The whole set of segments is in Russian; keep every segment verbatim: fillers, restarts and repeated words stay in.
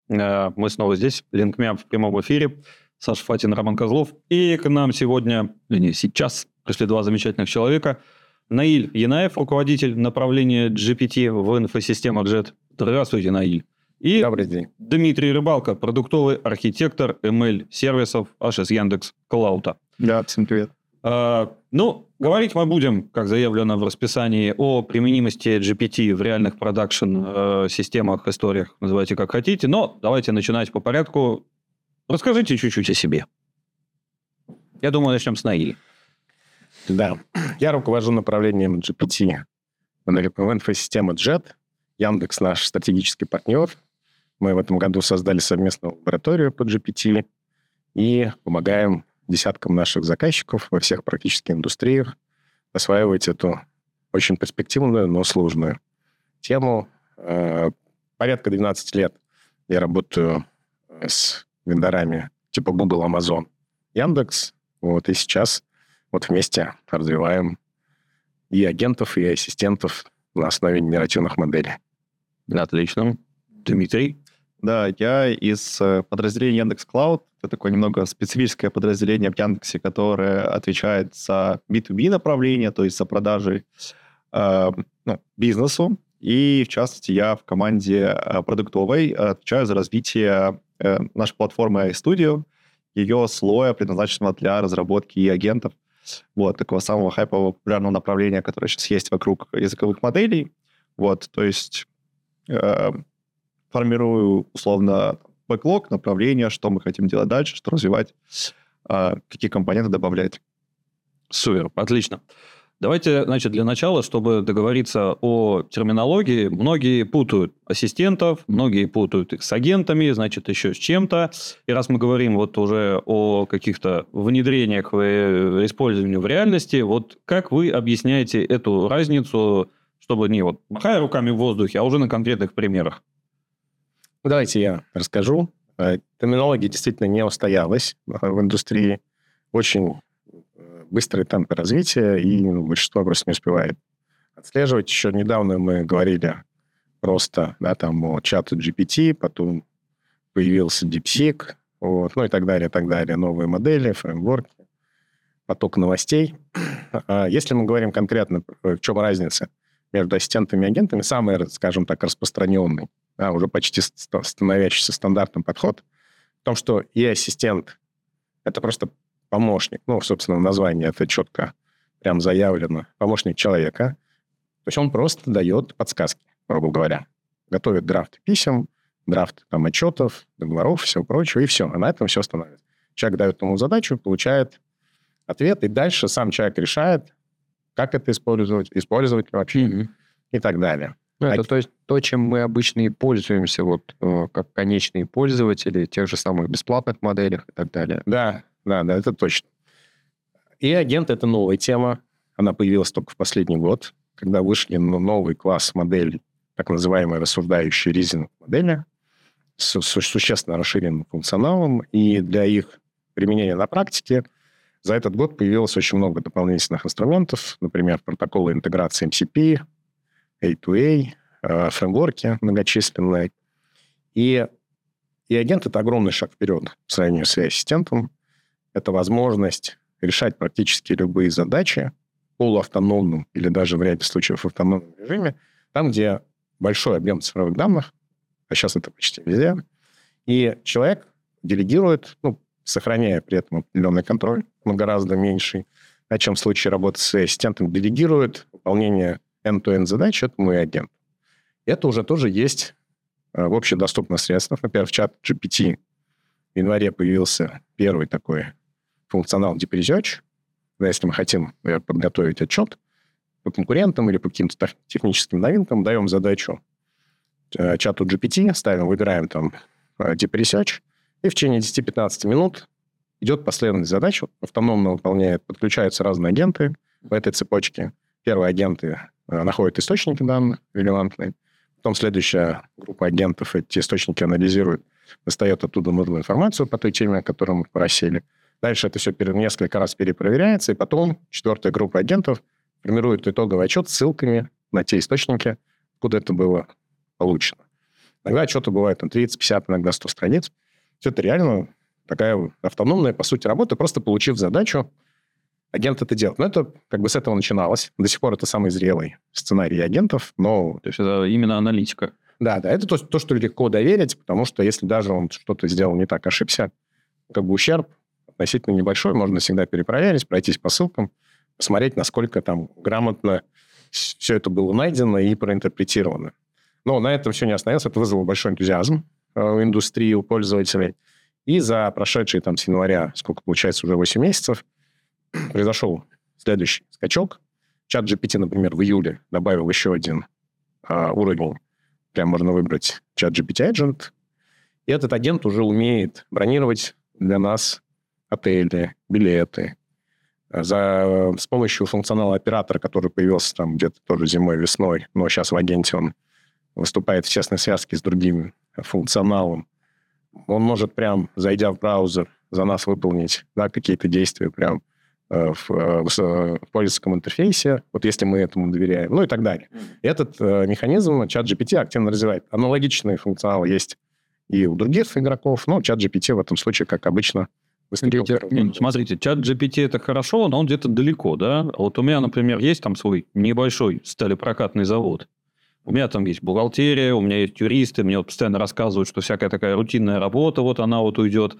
Э, Мы снова здесь. Линкмя в прямом эфире. Саша Фатин, Роман Козлов. И к нам сегодня, не, сейчас пришли два замечательных человека. Наиль Янаев, руководитель направления джи пи ти в инфосистемах джет. Здравствуйте, Наиль. И Добрый день. Дмитрий Рыбалко, продуктовый архитектор эм эль-сервисов аж из Яндекс.Клаута. Да, всем привет. А, ну, говорить мы будем, как заявлено в расписании, о применимости джи пи ти в реальных продакшн-системах, историях, называйте как хотите, но давайте начинать по порядку. Расскажите чуть-чуть о себе. Я думаю, начнем с Наиля. Да, я руковожу направлением джи пи ти в инфосистеме джет. Яндекс наш стратегический партнер. Мы в этом году создали совместную лабораторию по джи пи ти и помогаем десяткам наших заказчиков во всех практически индустриях осваивать эту очень перспективную, но сложную тему. Порядка двенадцать лет я работаю с вендорами типа Google, Amazon, Яндекс. Вот, и сейчас вот вместе развиваем и агентов, и ассистентов на основе генеративных моделей. Отлично. Дмитрий? Да, я из подразделения Яндекс.Клауд. Это такое немного специфическое подразделение в Яндексе, которое отвечает за би ту би направление, то есть за продажи э, ну, бизнесу. И, в частности, я в команде э, продуктовой отвечаю за развитие э, нашей платформы iStudio, ее слоя, предназначенного для разработки и агентов. Вот, такого самого хайпового популярного направления, которое сейчас есть вокруг языковых моделей. Вот, то есть э, формирую, условно, бэклог, направление, что мы хотим делать дальше, что развивать, э, какие компоненты добавлять. Супер, отлично. Давайте, значит, для начала, чтобы договориться о терминологии, многие путают ассистентов, многие путают их с агентами, значит, еще с чем-то. И раз мы говорим вот уже о каких-то внедрениях в использовании в реальности, вот как вы объясняете эту разницу, чтобы не вот махая руками в воздухе, а уже на конкретных примерах? Давайте я расскажу. Терминология действительно не устоялась в индустрии. Очень быстрые темпы развития, и ну, большинство просто не успевает отслеживать. Еще недавно мы говорили просто да, там, о чату джи пи ти, потом появился DeepSeek, вот, ну и так далее, так далее. Новые модели, фреймворки, поток новостей. Если мы говорим конкретно, в чем разница между ассистентами и агентами, самый, скажем так, распространенный, да, уже почти становящийся стандартным подход, в том, что и ассистент — это просто помощник, ну, собственно, в названии это четко прям заявлено, помощник человека. То есть он просто дает подсказки, грубо говоря. Готовит драфты писем, драфты там, отчетов, договоров, всего прочего, и все. А на этом все становится. Человек дает ему задачу, получает ответ, и дальше сам человек решает, как это использовать, использовать вообще, mm-hmm. и так далее. Ну, это а... то есть то, чем мы обычно и пользуемся, вот, как конечные пользователи, тех же самых бесплатных моделях и так далее. Да. Да, да, это точно. И агент — это новая тема. Она появилась только в последний год, когда вышли новый класс моделей, так называемые рассуждающие резиновые модели, с су- существенно расширенным функционалом. И для их применения на практике за этот год появилось очень много дополнительных инструментов, например, протоколы интеграции эм си пи, эй ту эй, э, фреймворки многочисленные. И, и агент — это огромный шаг вперед в сравнении с ассистентом. Это возможность решать практически любые задачи в полуавтономном или даже в ряде случаев в автономном режиме, там, где большой объем цифровых данных, а сейчас это почти везде, и человек делегирует, ну, сохраняя при этом определенный контроль, но гораздо меньший, а чем в случае работы с ассистентом, делегирует выполнение end-to-end задач этому и агенту. И это уже тоже есть в общедоступных средствах. Например, в чат джи пи ти в январе появился первый такой функционал Deep Research. Да, если мы хотим, например, подготовить отчет по конкурентам или по каким-то техническим новинкам, даем задачу э, чату джи пи ти, ставим, выбираем там э, Deep Research, и в течение десять-пятнадцать минут идет последовательность задач, автономно выполняет, подключаются разные агенты в этой цепочке. Первые агенты э, находят источники данных релевантные, потом следующая группа агентов эти источники анализирует, достает оттуда нужную информацию по той теме, о которой мы просили. Дальше это все несколько раз перепроверяется, и потом четвертая группа агентов формирует итоговый отчет с ссылками на те источники, куда это было получено. Иногда что-то бывает там тридцать, пятьдесят, иногда сто страниц. Все это реально такая автономная, по сути, работа, просто получив задачу, агент это делает. Но это как бы с этого начиналось. До сих пор это самый зрелый сценарий агентов, но... То есть это именно аналитика. Да, да, это то, то, что легко доверить, потому что если даже он что-то сделал не так, ошибся, как бы ущерб относительно небольшой, можно всегда перепроверить, пройтись по ссылкам, посмотреть, насколько там грамотно все это было найдено и проинтерпретировано. Но на этом все не остановилось, это вызвало большой энтузиазм в индустрии, у пользователей. И за прошедшие там с января, сколько получается, уже восемь месяцев, произошел следующий скачок. ChatGPT, например, в июле добавил еще один а, уровень. Прям можно выбрать ChatGPT Agent. И этот агент уже умеет бронировать для нас отели, билеты. За, с помощью функционала оператора, который появился там где-то тоже зимой, весной, но сейчас в агенте он выступает в тесной связке с другим функционалом. Он может прям, зайдя в браузер, за нас выполнить, да, какие-то действия прям э, в, э, в пользовательском интерфейсе, вот если мы этому доверяем, ну и так далее. Этот э, механизм ChatGPT активно развивает. Аналогичный функционал есть и у других игроков, но ChatGPT в этом случае, как обычно, выступил. Не, смотрите, ChatGPT это хорошо, но он где-то далеко, да? А вот у меня, например, есть там свой небольшой сталепрокатный завод. У меня там есть бухгалтерия, у меня есть юристы, мне вот постоянно рассказывают, что всякая такая рутинная работа, вот она вот уйдет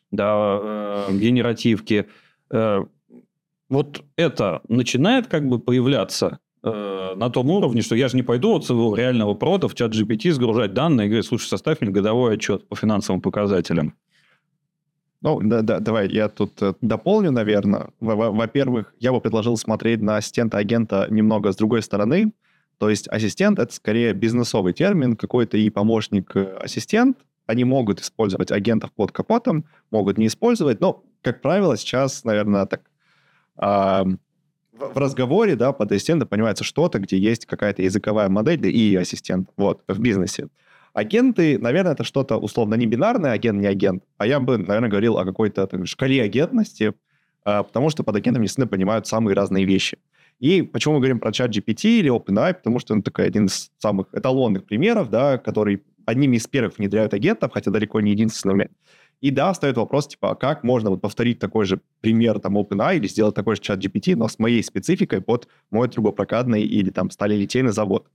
до э, генеративки. Э, вот это начинает как бы появляться э, на том уровне, что я же не пойду от своего реального прода в ChatGPT сгружать данные и говорить, слушай, составь мне годовой отчет по финансовым показателям. Ну, да, да, давай я тут э, дополню, наверное. Во-первых, я бы предложил смотреть на ассистента-агента немного с другой стороны. То есть ассистент — это скорее бизнесовый термин, какой-то и помощник-ассистент. Они могут использовать агентов под капотом, могут не использовать, но, как правило, сейчас, наверное, так а, в, в разговоре, да, под ассистентом понимается что-то, где есть какая-то языковая модель, да и ассистент, вот, в бизнесе. Агенты, наверное, это что-то условно не бинарное, агент, не агент, а я бы, наверное, говорил о какой-то так, шкале агентности, а, потому что под агентом действительно понимают самые разные вещи. И почему мы говорим про ChatGPT или OpenAI? Потому что он такой один из самых эталонных примеров, да, который одними из первых внедряют агентов, хотя далеко не единственными. И да, встает вопрос, типа, а как можно вот повторить такой же пример там OpenAI или сделать такой же ChatGPT, но с моей спецификой под мой трубопрокатный или там сталелитейный завод.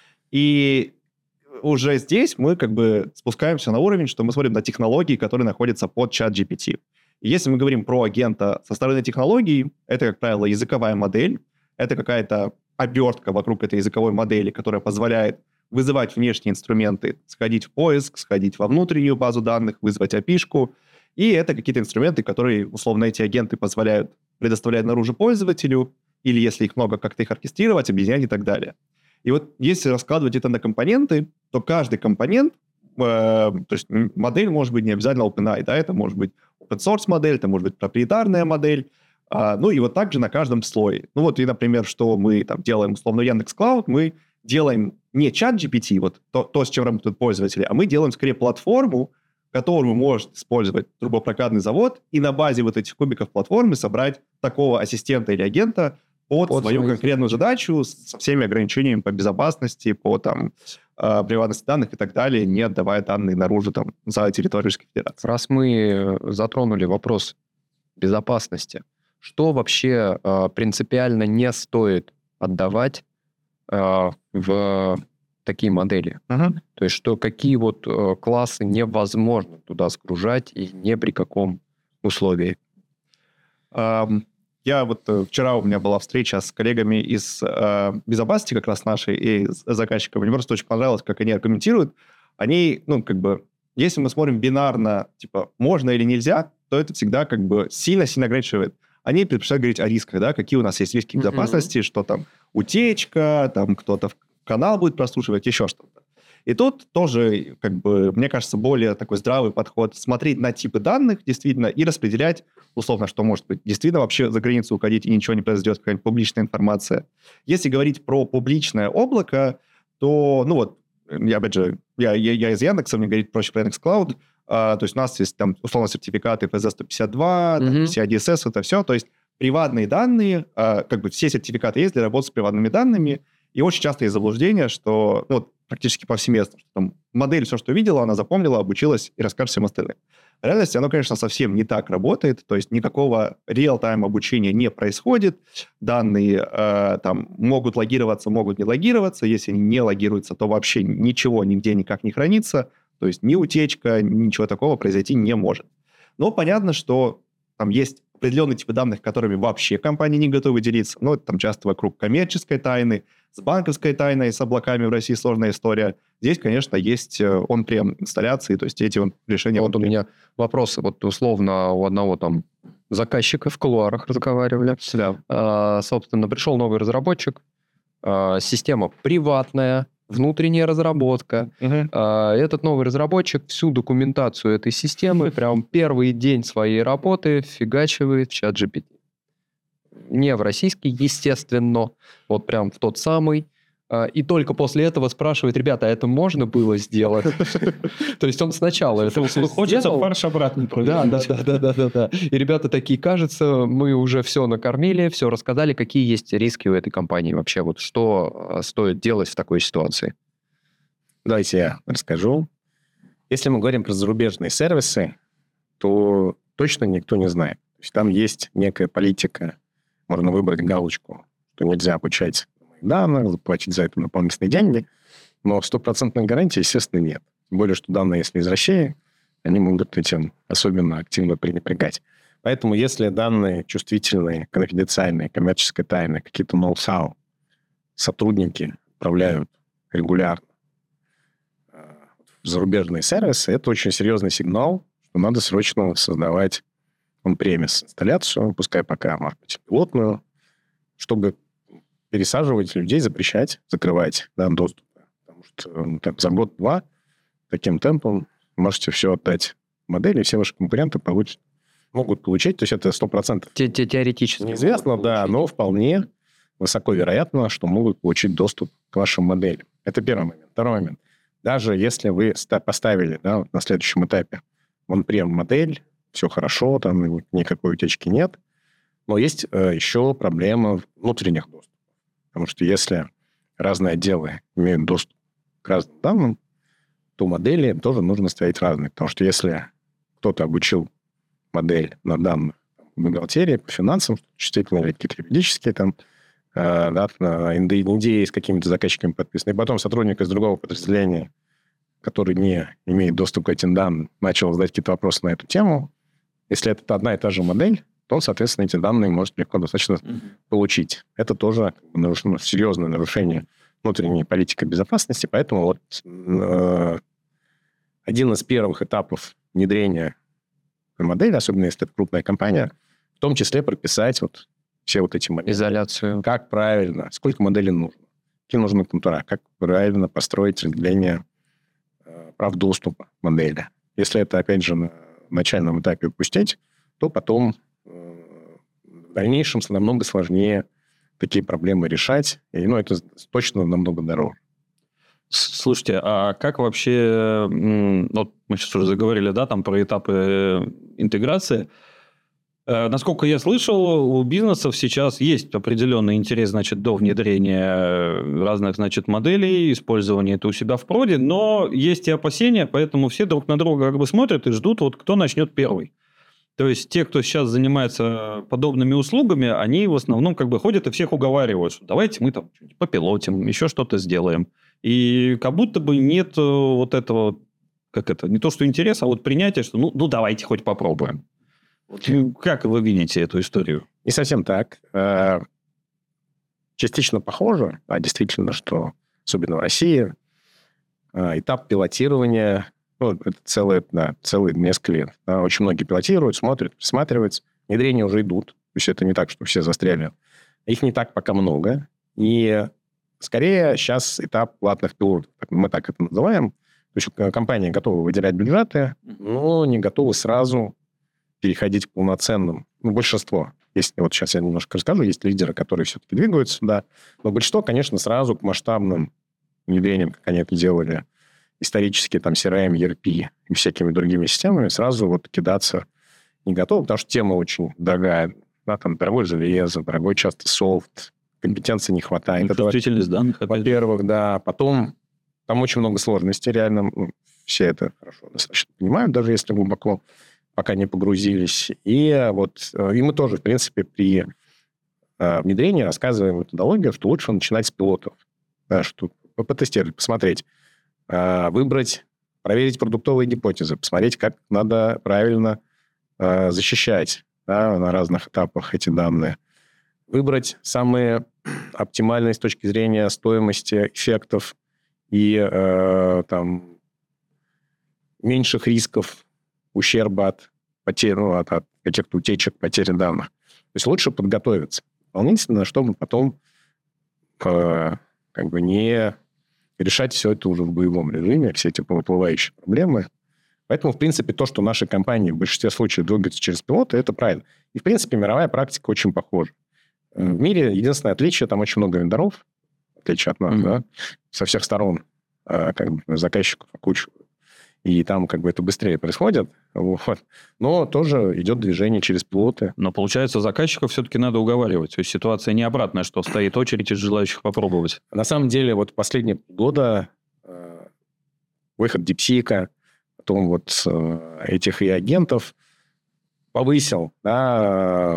И уже здесь мы как бы спускаемся на уровень, что мы смотрим на технологии, которые находятся под ChatGPT. И если мы говорим про агента со стороны технологий, это, как правило, языковая модель, это какая-то обертка вокруг этой языковой модели, которая позволяет вызывать внешние инструменты, сходить в поиск, сходить во внутреннюю базу данных, вызвать эй пи ай-шку. И это какие-то инструменты, которые, условно, эти агенты позволяют предоставлять наружу пользователю, или, если их много, как-то их оркестрировать, объединять и так далее. И вот если раскладывать это на компоненты, то каждый компонент, э, то есть модель может быть не обязательно OpenAI, да, это может быть open-source модель, это может быть проприетарная модель. А, ну и вот также на каждом слое. Ну вот и, например, что мы там делаем, условно, Яндекс.Клауд, мы делаем не ChatGPT, вот то, то, с чем работают пользователи, а мы делаем скорее платформу, которую может использовать трубопрокатный завод, и на базе вот этих кубиков платформы собрать такого ассистента или агента под, под свою свой... конкретную задачу со всеми ограничениями по безопасности, по там, э, приватности данных и так далее, не отдавая данные наружу там, за территорию Российской Федерации. Раз мы затронули вопрос безопасности, что вообще э, принципиально не стоит отдавать э, в такие модели? Uh-huh. То есть, что какие вот э, классы невозможно туда сгружать и ни при каком условии? Um, я вот э, вчера у меня была встреча с коллегами из э, безопасности как раз нашей и с заказчиком. Мне просто очень понравилось, как они аргументируют. Они, ну, как бы, если мы смотрим бинарно, типа, можно или нельзя, то это всегда как бы сильно-сильно ограничивает. Они предпочитают говорить о рисках, да, какие у нас есть риски безопасности, mm-hmm. что там утечка, там кто-то в канал будет прослушивать, еще что-то. И тут тоже, как бы, мне кажется, более такой здравый подход смотреть на типы данных действительно и распределять, условно, что может быть действительно вообще за границу уходить и ничего не произойдет, какая-нибудь публичная информация. Если говорить про публичное облако, то, ну вот, я, опять же, я, я, я из Яндекса, мне говорит проще про Яндекс.Клауд, Uh, то есть у нас есть там условно сертификаты эф эс сто пятьдесят два, mm-hmm. там, си ай ди эс эс, это все. То есть приватные данные, uh, как бы все сертификаты есть для работы с приватными данными. И очень часто есть заблуждение, что ну, вот практически повсеместно. Что там модель, все, что видела, она запомнила, обучилась и расскажет всем остальным. В реальности оно, конечно, совсем не так работает, то есть никакого реал-тайм обучения не происходит, данные э, там могут логироваться, могут не логироваться, если они не логируются, то вообще ничего нигде никак не хранится, то есть ни утечка, ничего такого произойти не может. Но понятно, что там есть определенные типы данных, которыми вообще компании не готовы делиться, но это там часто вокруг коммерческой тайны, с банковской тайной, с облаками в России сложная история. Здесь, конечно, есть он-прем инсталляции, то есть эти вот решения... Вот у меня вопросы, вот условно у одного там заказчика в кулуарах разговаривали. Да. А, собственно, пришел новый разработчик, а, система приватная, внутренняя разработка. Угу. А, этот новый разработчик всю документацию этой системы прям первый день своей работы фигачивает в чат джи пи ти. Не в российский, естественно, вот прям в тот самый. И только после этого спрашивает: ребята, а это можно было сделать? То есть он сначала это Хочется сделал. фарш обратно Да, провернуть. да, да, да, да, да. И ребята такие: кажется, мы уже все накормили, все рассказали, какие есть риски у этой компании вообще, вот что стоит делать в такой ситуации. Давайте я расскажу. Если мы говорим про зарубежные сервисы, то точно никто не знает. То есть там есть некая политика, можно выбрать галочку, что нельзя обучать данных, заплатить за это дополнительные деньги, но стопроцентной гарантии, естественно, нет. Тем более, что данные, если из России, они могут этим особенно активно пренебрегать. Поэтому, если данные чувствительные, конфиденциальные, коммерческой тайны, какие-то ноу-хау сотрудники отправляют регулярно в зарубежные сервисы, это очень серьезный сигнал, что надо срочно создавать он-премис инсталляцию, пускай пока, может быть, пилотную, чтобы пересаживать людей, запрещать, закрывать да, доступ. Потому что ну, так, за год-два таким темпом можете все отдать модели, все ваши конкуренты получат, могут получить, то есть это сто процентов. Те те Теоретически. Неизвестно, да, но вполне высоко вероятно, что могут получить доступ к вашим моделям. Это первый момент. Второй момент. Даже если вы поставили да, вот на следующем этапе он-прем модель, все хорошо, там никакой утечки нет, но есть э, еще проблема внутренних доступов. Потому что если разные отделы имеют доступ к разным данным, то модели тоже нужно ставить разные. Потому что если кто-то обучил модель на данных по бухгалтерии, по финансам, чувствительно или какие-то юридические, там, э, да, на эн ди эй с какими-то заказчиками подписаны, и потом сотрудник из другого подразделения, который не имеет доступ к этим данным, начал задать какие-то вопросы на эту тему, если это одна и та же модель, то он, соответственно, эти данные может легко достаточно mm-hmm. получить. Это тоже нарушено, серьезное нарушение внутренней политики безопасности, поэтому вот э, один из первых этапов внедрения модели, особенно если это крупная компания, в том числе прописать вот все вот эти модели. Изоляцию. Как правильно, сколько моделей нужно, какие нужны контура, как правильно построить разделение э, прав доступа модели. Если это, опять же, на начальном этапе упустить, то потом в дальнейшем намного сложнее такие проблемы решать, и ну, это точно намного дороже. Слушайте, а как вообще, вот мы сейчас уже заговорили, да, там про этапы интеграции. Насколько я слышал, у бизнесов сейчас есть определенный интерес, значит, до внедрения разных, значит, моделей, использования это у себя в проде, но есть и опасения, поэтому все друг на друга как бы смотрят и ждут, вот кто начнет первый. То есть те, кто сейчас занимается подобными услугами, они в основном как бы ходят и всех уговаривают, что давайте мы там попилотим, еще что-то сделаем. И как будто бы нет вот этого, как это, не то что интереса, а вот принятия, что ну, ну давайте хоть попробуем. Вот, как вы видите эту историю? Не совсем так. Частично похоже, а действительно, что особенно в России этап пилотирования, ну, это целые, да, целые несколько лет. Да, очень многие пилотируют, смотрят, присматриваются. Внедрения уже идут. То есть это не так, что все застряли. Их не так пока много. И скорее сейчас этап платных пилотов. Мы так это называем. То есть компании готовы выделять бюджеты, но не готовы сразу переходить к полноценным. Ну, большинство. Есть, вот сейчас я немножко расскажу. Есть лидеры, которые все-таки двигаются сюда. Но большинство, конечно, сразу к масштабным внедрениям, как они это делали, исторически там си ар эм, и ар пи и всякими другими системами, сразу вот кидаться не готовы, потому что тема очень дорогая. Да, там дорогое железо, дорогой часто софт, компетенции не хватает. Чувствительность данных. Во-первых, да. Потом Там очень много сложностей, реально. Ну, все это хорошо достаточно понимают, даже если глубоко пока не погрузились. И вот и мы тоже, в принципе, при э, внедрении рассказываем методологию, что лучше начинать с пилотов. Да, что потестировать, посмотреть, э, выбрать, проверить продуктовые гипотезы, посмотреть, как надо правильно э, защищать, да, на разных этапах эти данные. Выбрать самые оптимальные с точки зрения стоимости, эффектов и э, там, меньших рисков, ущерба от потерь, ну, от, от каких-то утечек, потери данных. То есть лучше подготовиться дополнительно, чтобы потом э, как бы не решать все это уже в боевом режиме, все эти выплывающие проблемы. Поэтому, в принципе, то, что наши компании в большинстве случаев двигаются через пилоты, это правильно. И, в принципе, мировая практика очень похожа. В мире единственное отличие, там очень много вендоров, в отличие от нас, mm-hmm. да, со всех сторон как бы, заказчиков окучивают. И там как бы это быстрее происходит. Вот. Но тоже идет движение через пилоты. Но, получается, заказчиков все-таки надо уговаривать. То есть ситуация не обратная, что стоит очередь из желающих попробовать. На самом деле, вот последние полгода э, выход DeepSeek, потом вот э, этих и агентов повысил, да,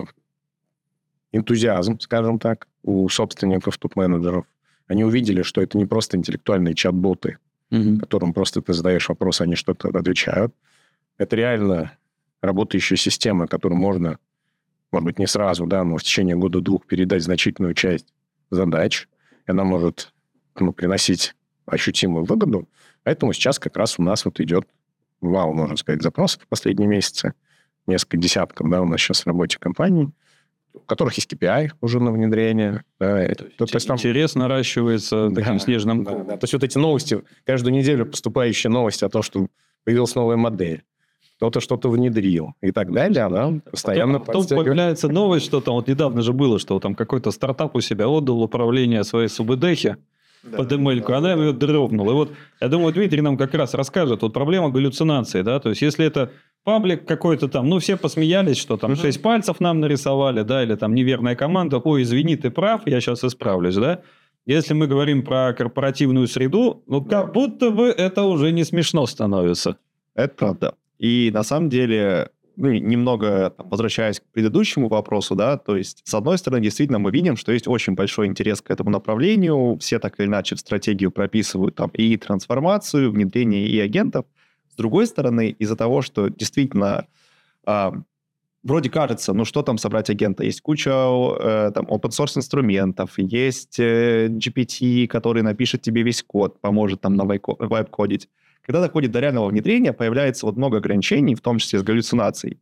энтузиазм, скажем так, у собственников, топ-менеджеров. Они увидели, что это не просто интеллектуальные чат-боты, mm-hmm. которым просто ты задаешь вопрос, они что-то отвечают. Это реально работающая система, которую можно, может быть, не сразу, да, но в течение года-двух передать значительную часть задач. И она может, ну, приносить ощутимую выгоду. Поэтому сейчас как раз у нас вот идет вал, можно сказать, запросов в последние месяцы. Несколько десятков, да, у нас сейчас в работе компаний, у которых есть кей пи ай уже на внедрение. Да, это, то, то есть там... Интерес наращивается да, таким снежным да, да. То есть вот эти новости, каждую неделю поступающие новости о том, что появилась новая модель, кто-то что-то внедрил и так далее, да, постоянно потом, потом появляется новость, что там вот недавно же было, что там какой-то стартап у себя отдал управление своей СУБДхи да, под эмельку, да, она да. ее дропнула. И вот, я думаю, Дмитрий нам как раз расскажет, вот проблема галлюцинации, да, то есть если это паблик какой-то там, ну, все посмеялись, что там шесть пальцев нам нарисовали, да, или там неверная команда, ой, извини, ты прав, я сейчас исправлюсь, да. Если мы говорим про корпоративную среду, ну, как будто бы это уже не смешно становится. Это правда. И на самом деле, ну, немного там, возвращаясь к предыдущему вопросу, да, то есть, с одной стороны, действительно, мы видим, что есть очень большой интерес к этому направлению, все так или иначе в стратегию прописывают там и трансформацию, внедрение и агентов. С другой стороны, из-за того, что действительно э, вроде кажется, ну что там собрать агента, есть куча э, там open-source инструментов, есть э, джи пи ти, который напишет тебе весь код, поможет там на вайп-кодить. Когда доходит до реального внедрения, появляется вот много ограничений, в том числе с галлюцинацией.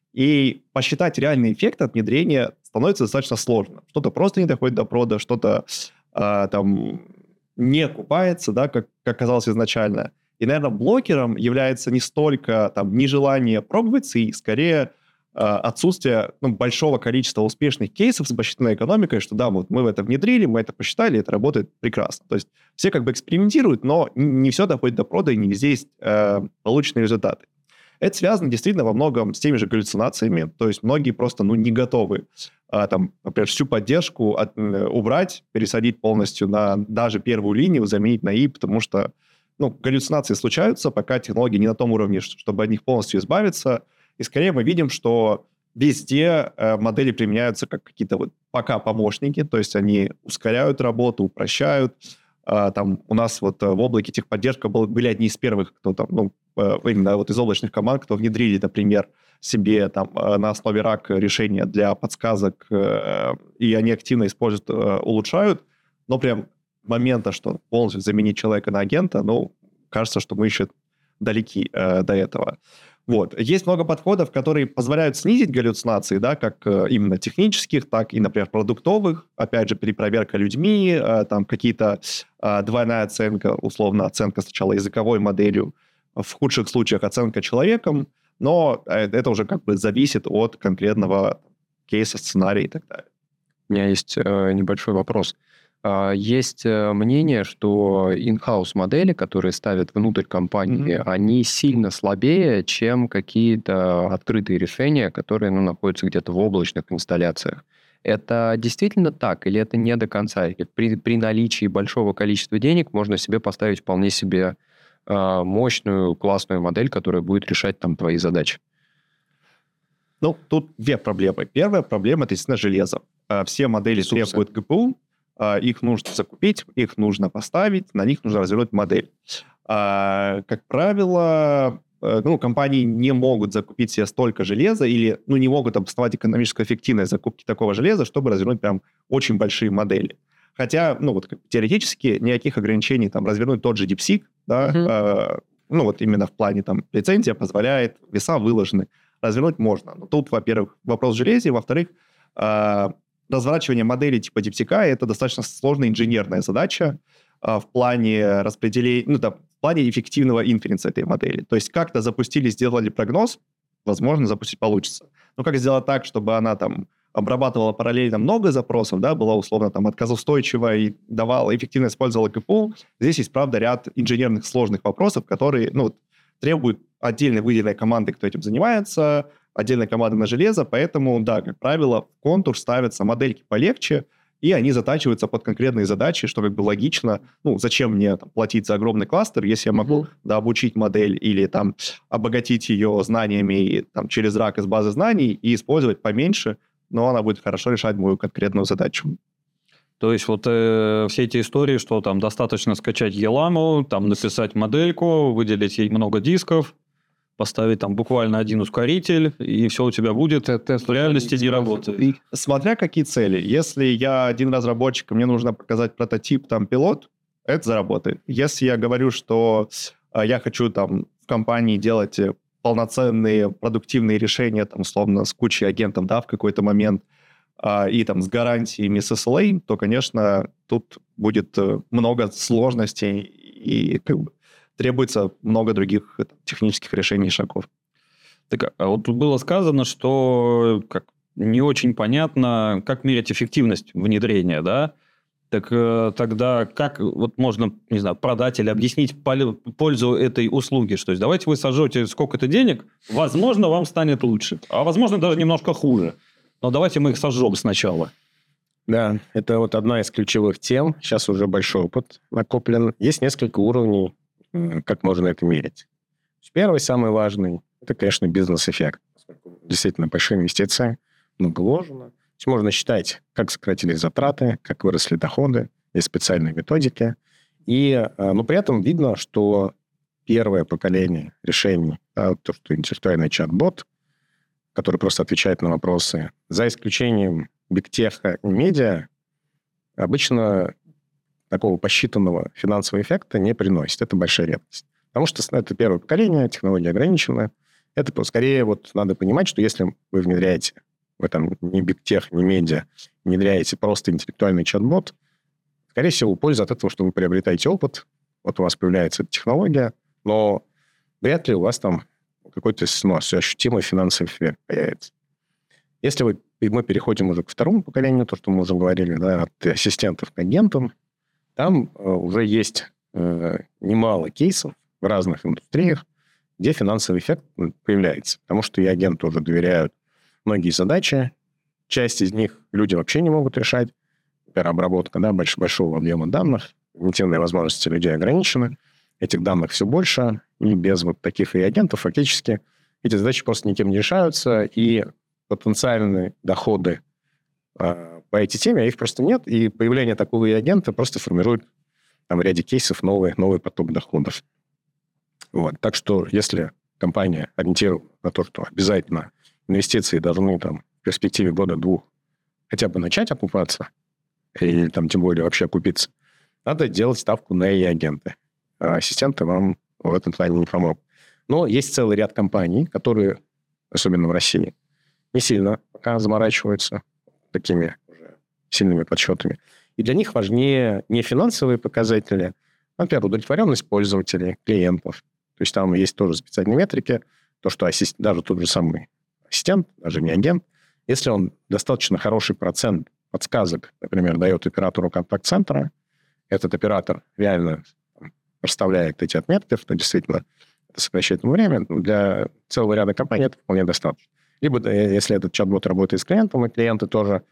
И посчитать реальный эффект от внедрения становится достаточно сложно. Что-то просто не доходит до прода, что-то э, там не окупается, да, как, как казалось изначально. И, наверное, блокером является не столько там, нежелание пробовать, и скорее э, отсутствие ну, большого количества успешных кейсов с посчитанной экономикой, что да, вот мы в это внедрили, мы это посчитали, это работает прекрасно. То есть все как бы экспериментируют, но не все доходит до прода, и не везде есть э, полученные результаты. Это связано действительно во многом с теми же галлюцинациями, то есть многие просто ну, не готовы э, там, например, всю поддержку от, э, убрать, пересадить полностью на даже первую линию, заменить на и, потому что ну, галлюцинации случаются, пока технологии не на том уровне, чтобы от них полностью избавиться. И скорее мы видим, что везде э, модели применяются как какие-то вот пока помощники, то есть они ускоряют работу, упрощают. Э, там у нас вот в облаке техподдержка был, были одни из первых, кто там, ну, э, именно вот из облачных команд, кто внедрили, например, себе там э, на основе рак решения для подсказок, э, и они активно используют, э, улучшают, но прям момента, что полностью заменить человека на агента, ну, кажется, что мы еще далеки э, до этого. Вот. Есть много подходов, которые позволяют снизить галлюцинации, да, как э, именно технических, так и, например, продуктовых. Опять же, перепроверка людьми, э, там какие-то э, двойная оценка, условно, оценка сначала языковой моделью, в худших случаях оценка человеком, но э, это уже как бы зависит от конкретного кейса, сценария и так далее. У меня есть э, небольшой вопрос. Есть мнение, что in-house модели, которые ставят внутрь компании, mm-hmm. они сильно слабее, чем какие-то открытые решения, которые ну, находятся где-то в облачных инсталляциях. Это действительно так или это не до конца? Или при, при наличии большого количества денег можно себе поставить вполне себе э, мощную, классную модель, которая будет решать там твои задачи? Ну, тут две проблемы. Первая проблема – это, естественно, железо. А, Все модели Ресурсы. требуют ГПУ, а, их нужно закупить, их нужно поставить, на них нужно развернуть модель. А, Как правило, э, ну, компании не могут закупить себе столько железа или ну, не могут обосновать экономическую эффективность закупки такого железа, чтобы развернуть прям очень большие модели. Хотя, ну, вот как теоретически никаких ограничений там развернуть тот же DeepSeek, да, Мгм. э, ну, вот именно в плане там лицензия позволяет, веса выложены, развернуть можно. Но тут, во-первых, вопрос в железе, во-вторых, э, разворачивание модели типа DeepSeek – это достаточно сложная инженерная задача э, в плане распределения, ну, да, в плане эффективного инференса этой модели. То есть как-то запустили, сделали прогноз, возможно, запустить получится. Но как сделать так, чтобы она там обрабатывала параллельно много запросов, да, была условно там отказоустойчива и давала, эффективно использовала КПУ, здесь есть, правда, ряд инженерных сложных вопросов, которые, ну, требуют отдельной выделенной команды, кто этим занимается, отдельной команды на железо, поэтому, да, как правило, в контур ставятся модельки полегче, и они затачиваются под конкретные задачи, что как бы логично. Ну, зачем мне там, платить за огромный кластер, если я могу Мгм. да, обучить модель или там обогатить ее знаниями там, через рак из базы знаний и использовать поменьше, но она будет хорошо решать мою конкретную задачу. То есть вот э, все эти истории, что там достаточно скачать еламу, там написать модельку, выделить ей много дисков, поставить там буквально один ускоритель, и все у тебя будет. Это В реальности не работает. Смотря какие цели. Если я один разработчик, и мне нужно показать прототип, там, пилот, это заработает. Если я говорю, что э, я хочу там в компании делать э, полноценные продуктивные решения, там, условно, с кучей агентов, да, в какой-то момент, а, и там с гарантиями с эс эл эй, то, конечно, тут будет э, много сложностей и как бы, требуется много других э, там, технических решений и шагов. Так, а вот тут было сказано, что как, не очень понятно, как мерять эффективность внедрения, да? Так э, тогда как вот можно, не знаю, продать или объяснить поле- пользу этой услуги? Что есть давайте вы сожжете сколько-то денег, возможно, вам станет лучше, а возможно, даже немножко хуже. Но давайте мы их сожжем сначала. Да, это вот одна из ключевых тем. Сейчас уже большой опыт накоплен. Есть несколько уровней, м, как можно это мерить. Первый, самый важный, это, конечно, бизнес-эффект. Поскольку действительно большие инвестиции, много вложено. То есть можно считать, как сократились затраты, как выросли доходы, есть специальные методики. И, э, но при этом видно, что первое поколение решений, да, то, что интеллектуальный чат-бот, который просто отвечает на вопросы, за исключением бигтеха и медиа, обычно такого посчитанного финансового эффекта не приносит. Это большая редкость. Потому что это первое поколение, технология ограничена. Это скорее вот надо понимать, что если вы внедряете в этом не бигтех, не медиа, внедряете просто интеллектуальный чат-бот, скорее всего, польза от этого, что вы приобретаете опыт, вот у вас появляется эта технология, но вряд ли у вас там какой-то ну, ощутимый финансовый эффект появится. Если вы, мы переходим уже к второму поколению, то, что мы уже говорили, да, от ассистентов к агентам, там э, уже есть э, немало кейсов в разных индустриях, где финансовый эффект появляется. Потому что и агенты уже доверяют многие задачи. Часть из них люди вообще не могут решать. Например, обработка да, больш, большого объема данных. Когнитивные возможности людей ограничены. Этих данных все больше. И без вот таких и агентов фактически эти задачи просто никем не решаются. И потенциальные доходы э, по этой теме, их просто нет. И появление такого и агента просто формирует там, в ряде кейсов новый, новый поток доходов. Вот. Так что если компания ориентирована на то, что обязательно инвестиции должны там, в перспективе года-двух хотя бы начать окупаться, или там, тем более вообще окупиться, надо делать ставку на и агенты. А ассистенты вам в этом плане не помогут. Но есть целый ряд компаний, которые, особенно в России, не сильно пока заморачиваются такими уже сильными подсчетами. И для них важнее не финансовые показатели, а, например, удовлетворенность пользователей, клиентов. То есть там есть тоже специальные метрики, то, что ассист... даже тот же самый ассистент, даже не агент, если он достаточно хороший процент подсказок, например, дает оператору контакт-центра, этот оператор реально там, расставляет эти отметки, что действительно это сокращает ему время, для целого ряда компаний это вполне достаточно. Либо если этот чат-бот работает с клиентом, и клиенты тоже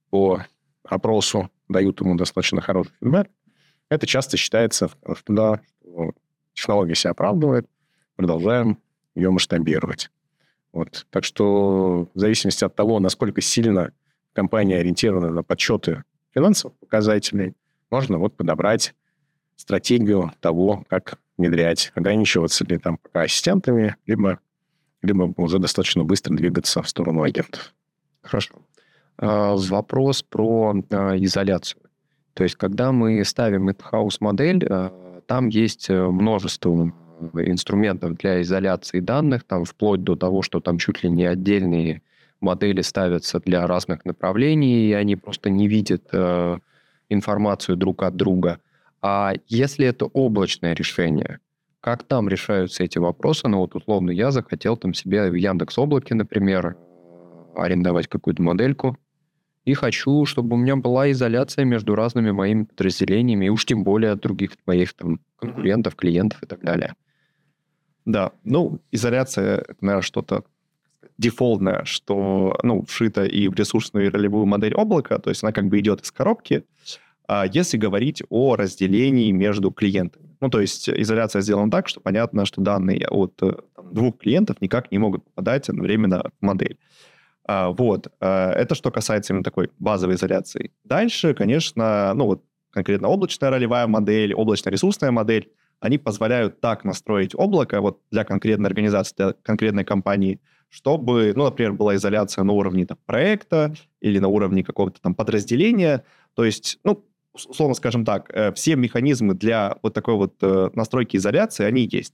по опросу дают ему достаточно хороший фидбэк, это часто считается, что да, что технология себя оправдывает, продолжаем ее масштабировать. Вот. Так что в зависимости от того, насколько сильно компания ориентирована на подсчеты финансовых показателей, можно вот подобрать стратегию того, как внедрять, ограничиваться ли там пока ассистентами, либо, либо уже достаточно быстро двигаться в сторону агентов. Хорошо. А, вопрос про а, изоляцию. То есть, когда мы ставим in-house модель, а, там есть множество инструментов для изоляции данных, там вплоть до того, что там чуть ли не отдельные модели ставятся для разных направлений, и они просто не видят э, информацию друг от друга. А если это облачное решение, как там решаются эти вопросы? Ну вот условно я захотел там себе в Яндекс.Облаке, например, арендовать какую-то модельку, и хочу, чтобы у меня была изоляция между разными моими подразделениями, и уж тем более от других моих там конкурентов, клиентов и так далее. Да, ну, изоляция, это, наверное, что-то дефолтное, что, ну, вшито и в ресурсную и ролевую модель облака, то есть она как бы идет из коробки, а если говорить о разделении между клиентами. Ну, то есть изоляция сделана так, что понятно, что данные от там, двух клиентов никак не могут попадать одновременно в модель. А, вот, а, это что касается именно такой базовой изоляции. Дальше, конечно, ну, вот конкретно облачная ролевая модель, облачно-ресурсная модель, они позволяют так настроить облако вот для конкретной организации, для конкретной компании, чтобы, ну, например, была изоляция на уровне там, проекта или на уровне какого-то там подразделения. То есть, ну, условно скажем так, все механизмы для вот такой вот э, настройки изоляции, они есть.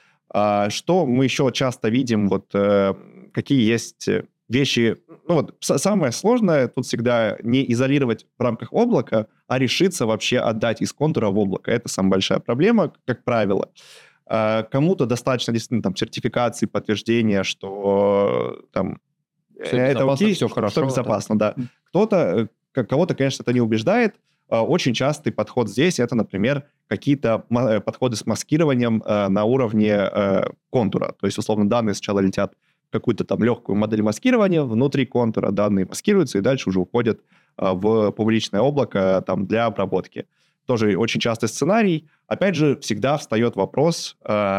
А что мы еще часто видим, вот э, какие есть вещи... Ну вот самое сложное тут всегда не изолировать в рамках облака, а решиться вообще отдать из контура в облако. Это самая большая проблема, как правило. А кому-то достаточно действительно там сертификации, подтверждения, что там все это окей, все хорошо, все безопасно, да. да. Кто-то, кого-то, конечно, это не убеждает. Очень частый подход здесь — это, например, какие-то подходы с маскированием на уровне контура. То есть, условно, данные сначала летят в какую-то там легкую модель маскирования, внутри контура данные маскируются и дальше уже уходят в публичное облако там, для обработки. Тоже очень частый сценарий. Опять же, всегда встает вопрос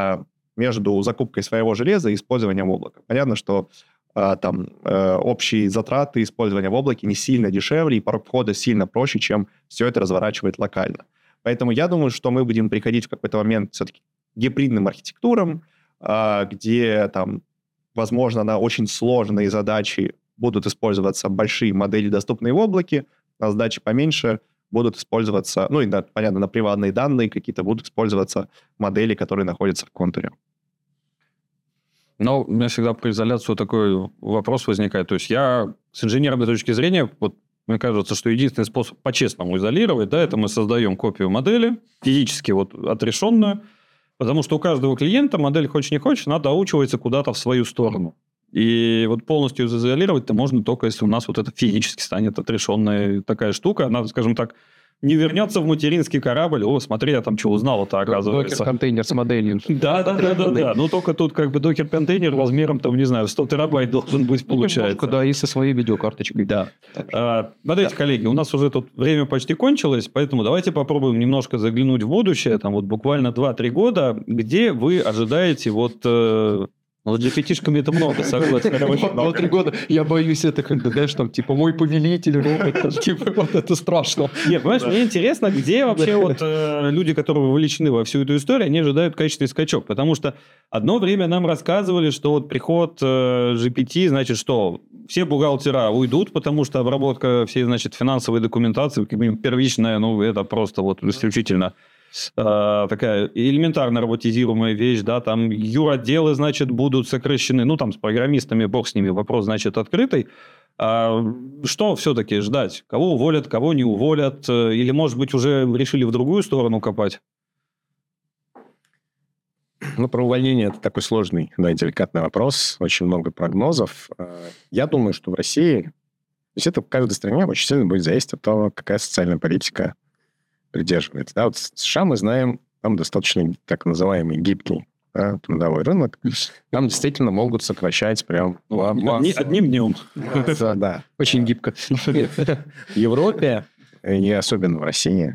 между закупкой своего железа и использованием облака. Понятно, что там э, общие затраты использования в облаке не сильно дешевле, и порог входа сильно проще, чем все это разворачивать локально. Поэтому я думаю, что мы будем приходить в какой-то момент все-таки к гибридным архитектурам, э, где там, возможно, на очень сложные задачи будут использоваться большие модели, доступные в облаке, на задачи поменьше будут использоваться, ну и, да, понятно, на приватные данные какие-то будут использоваться модели, которые находятся в контуре. Но у меня всегда про изоляцию такой вопрос возникает. То есть я с инженерной точки зрения, вот мне кажется, что единственный способ по-честному изолировать, да, это мы создаем копию модели, физически вот отрешенную, потому что у каждого клиента модель, хочешь не хочешь, она доучивается куда-то в свою сторону. И вот полностью изолировать-то можно только, если у нас вот это физически станет отрешенная такая штука, она, скажем так, не вернется в материнский корабль. О, смотри, я там что узнал-то, оказывается. Докер-контейнер с моделью. Да, да, да, да, да. Ну, только тут как бы докер-контейнер размером, там, не знаю, сто терабайт должен быть, получается. Да, и со своей видеокарточкой. Да. А, смотрите, коллеги, у нас уже тут время почти кончилось, поэтому давайте попробуем немножко заглянуть в будущее, там вот буквально два-три года, где вы ожидаете вот... Ну, для пятишками это много, согласен. Два-три года, я боюсь, это как-то, знаешь, там, типа, мой повелитель, робот, типа, вот это страшно. Нет, понимаешь, мне интересно, где вообще вот люди, которые вовлечены во всю эту историю, они ожидают качественный скачок, потому что одно время нам рассказывали, что вот приход джи пи ти, значит, что все бухгалтера уйдут, потому что обработка всей, значит, финансовой документации, как минимум первичная, ну, это просто вот исключительно... такая элементарно роботизируемая вещь, да, там юротделы, значит, будут сокращены, ну, там, с программистами, бог с ними, вопрос, значит, открытый. А что все-таки ждать? Кого уволят, кого не уволят? Или, может быть, уже решили в другую сторону копать? Ну, про увольнение это такой сложный, да, деликатный вопрос, очень много прогнозов. Я думаю, что в России, то есть это в каждой стране очень сильно будет зависеть от того, какая социальная политика придерживается. Да, вот в США мы знаем, там достаточно так называемый гибкий да, трудовой рынок, там действительно могут сокращать прям... Одни, одним днем. Да, да. Очень гибко. В Европе, и особенно в России,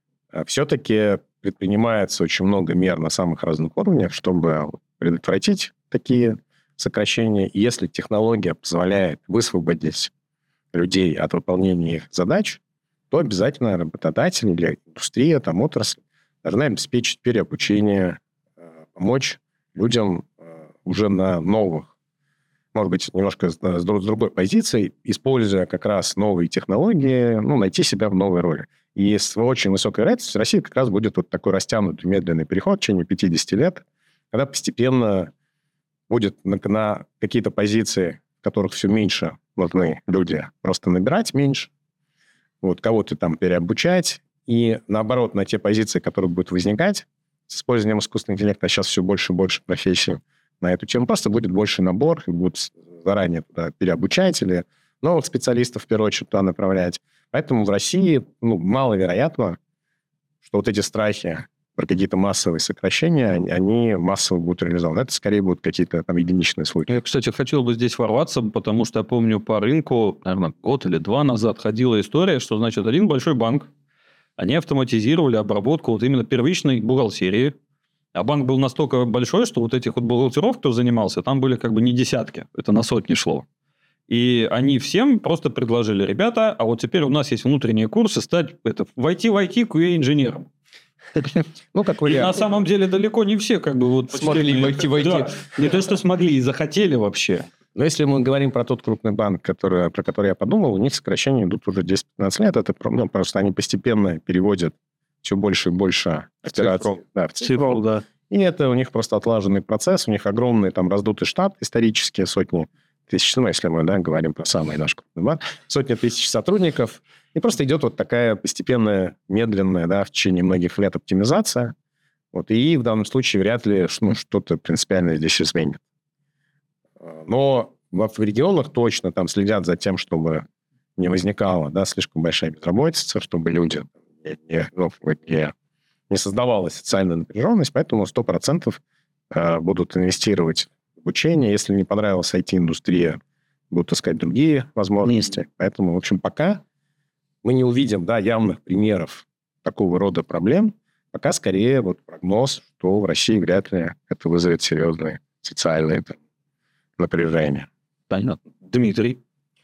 все-таки предпринимается очень много мер на самых разных уровнях, чтобы предотвратить такие сокращения. И если технология позволяет высвободить людей от выполнения их задач, то обязательно работодатель или индустрия, там, отрасль должна обеспечить переобучение, помочь людям уже на новых, может быть, немножко с другой позиции, используя как раз новые технологии, ну, найти себя в новой роли. И с очень высокой вероятностью в России как раз будет вот такой растянутый медленный переход в течение пятьдесят лет, когда постепенно будет на, на какие-то позиции, в которых все меньше нужны люди, просто набирать меньше, вот, кого-то там переобучать, и наоборот, на те позиции, которые будут возникать с использованием искусственного интеллекта, а сейчас все больше и больше профессий на эту тему, просто будет больше набор, и будут заранее туда переобучать или новых специалистов, в первую очередь, туда направлять. Поэтому в России ну, маловероятно, что вот эти страхи про какие-то массовые сокращения, они, они массово будут реализованы. Это скорее будут какие-то там единичные случаи. Я, кстати, хотел бы здесь ворваться, потому что я помню по рынку, наверное, год или два назад ходила история, что, значит, один большой банк, они автоматизировали обработку вот именно первичной бухгалтерии. А банк был настолько большой, что вот этих вот бухгалтеров, кто занимался, там были как бы не десятки, это на сотни шло. И они всем просто предложили: ребята, а вот теперь у нас есть внутренние курсы стать это, войти в ай ти кью эй-инженером. Ну, как и на самом деле далеко не все как бы вот смогли войти в ай ти. Да, не то, что смогли, и захотели вообще. Но если мы говорим про тот крупный банк, который, про который я подумал, у них сокращения идут уже десять-пятнадцать лет. Это ну, просто они постепенно переводят все больше и больше операций. Да, в цифру, да. И это у них просто отлаженный процесс. У них огромный там раздутый штат, исторические сотни тысяч, ну, если мы да, говорим про самый наш крупный банк, сотни тысяч сотрудников. И просто идет вот такая постепенная, медленная, да, в течение многих лет оптимизация. Вот, и в данном случае вряд ли ну, что-то принципиально здесь изменит. Но в регионах точно там следят за тем, чтобы не возникала да, слишком большая безработица, чтобы люди не, не, ну, не, не создавалась социальная напряженность, поэтому сто процентов будут инвестировать в обучение. Если не понравилась ай ти-индустрия, будут искать другие возможности. Поэтому, в общем, пока мы не увидим да, явных примеров такого рода проблем, пока скорее вот прогноз, что в России вряд ли это вызовет серьезные социальные там, напряжения. Понятно. Дмитрий?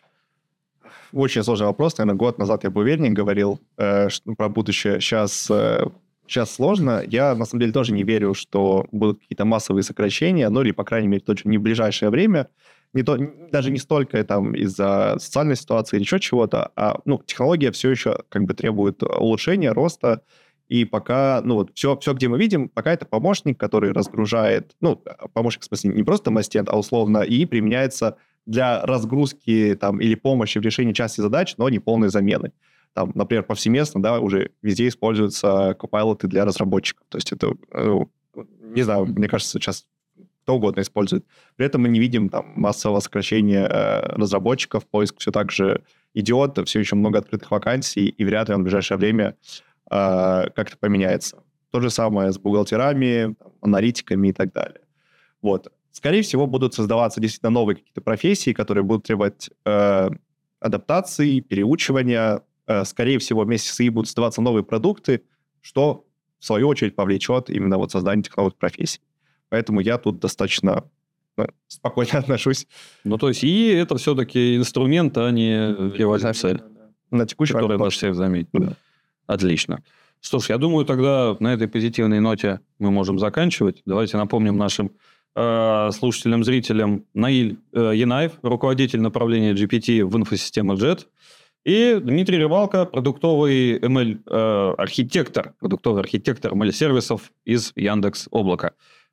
Очень сложный вопрос. Наверное, год назад я бы увереннее говорил э, что, про будущее. Сейчас, э, сейчас сложно. Я, на самом деле, тоже не верю, что будут какие-то массовые сокращения, ну или, по крайней мере, точно не в ближайшее время. Не то, даже не столько там из-за социальной ситуации или еще чего-то, а ну, технология все еще как бы требует улучшения, роста. И пока, ну вот, все, все, где мы видим, пока это помощник, который разгружает, ну, помощник, в смысле, не просто ассистент, а условно, и применяется для разгрузки там или помощи в решении части задач, но не полной замены. Там, например, повсеместно, да, уже везде используются копайлоты для разработчиков. То есть это, ну, не знаю, мне кажется, сейчас кто угодно использует. При этом мы не видим там массового сокращения э, разработчиков, поиск все так же идет, все еще много открытых вакансий, и вряд ли он в ближайшее время как-то поменяется. То же самое с бухгалтерами, там, аналитиками и так далее. Вот. Скорее всего, будут создаваться действительно новые какие-то профессии, которые будут требовать э, адаптации, переучивания. Э, скорее всего, вместе с ИИ будут создаваться новые продукты, что, в свою очередь, повлечет именно вот создание этих новых профессий. Поэтому я тут достаточно ну, спокойно отношусь. Ну, то есть ИИ – это все-таки инструмент, а не реальная цель, на текущий который наш всех заметит. Да. Отлично. Что ж, я думаю, тогда на этой позитивной ноте мы можем заканчивать. Давайте напомним нашим э, слушателям, зрителям Наиль э, Янаев, руководитель направления джи пи ти в инфосистемах джет, и Дмитрий Рыбалко, продуктовый эм эл-архитектор, продуктовый архитектор эм эл-сервисов из Яндекс.Облака.